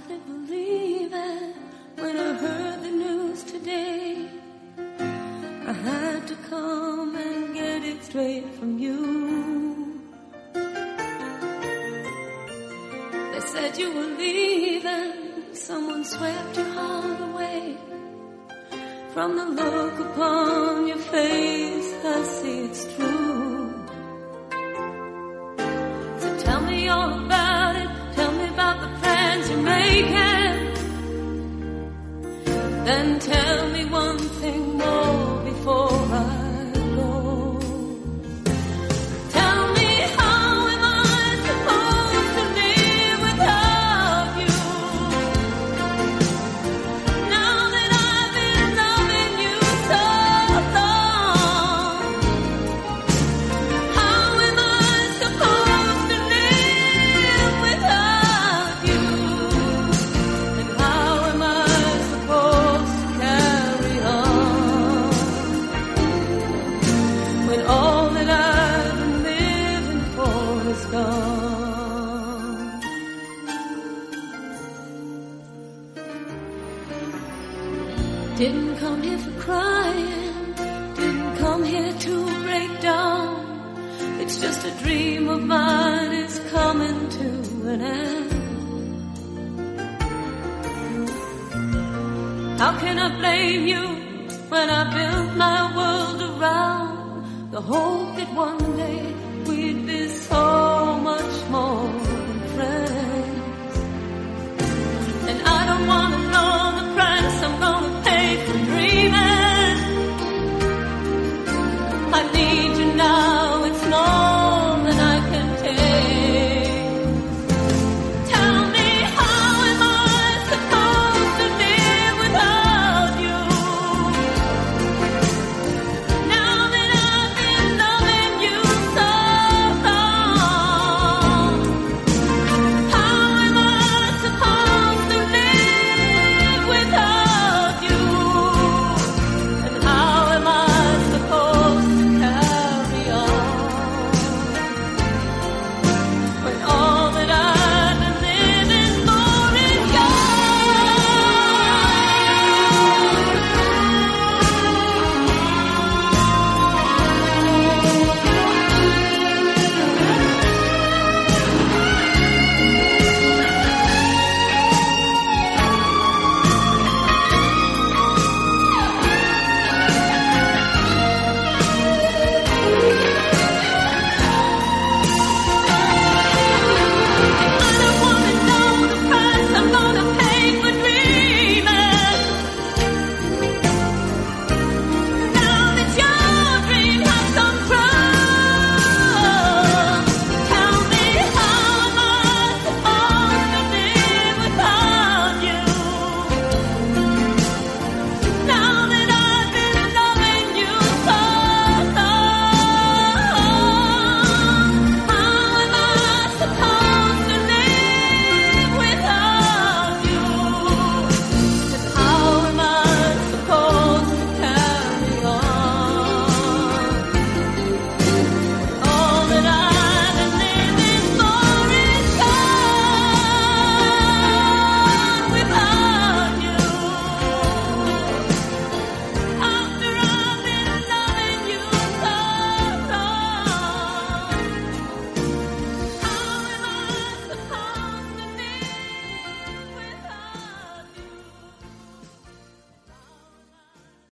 hardly believe it when I heard the news today. I had to come and get it straight from you. They said you were leaving, someone swept your heart away. From the look upon your face, I see it's true. So tell me all about it, tell me about the plans you're making. Then tell me one thing more before I go. Tell me, how am I supposed to live without you? Now that I've been loving you so long, how am I supposed to live without you? And how am I supposed to carry on when all that I've been living for is gone? Didn't come here for crying, didn't come here to break down. It's just a dream of mine, it's coming to an end. How can I blame you when I built my world around the hope that one day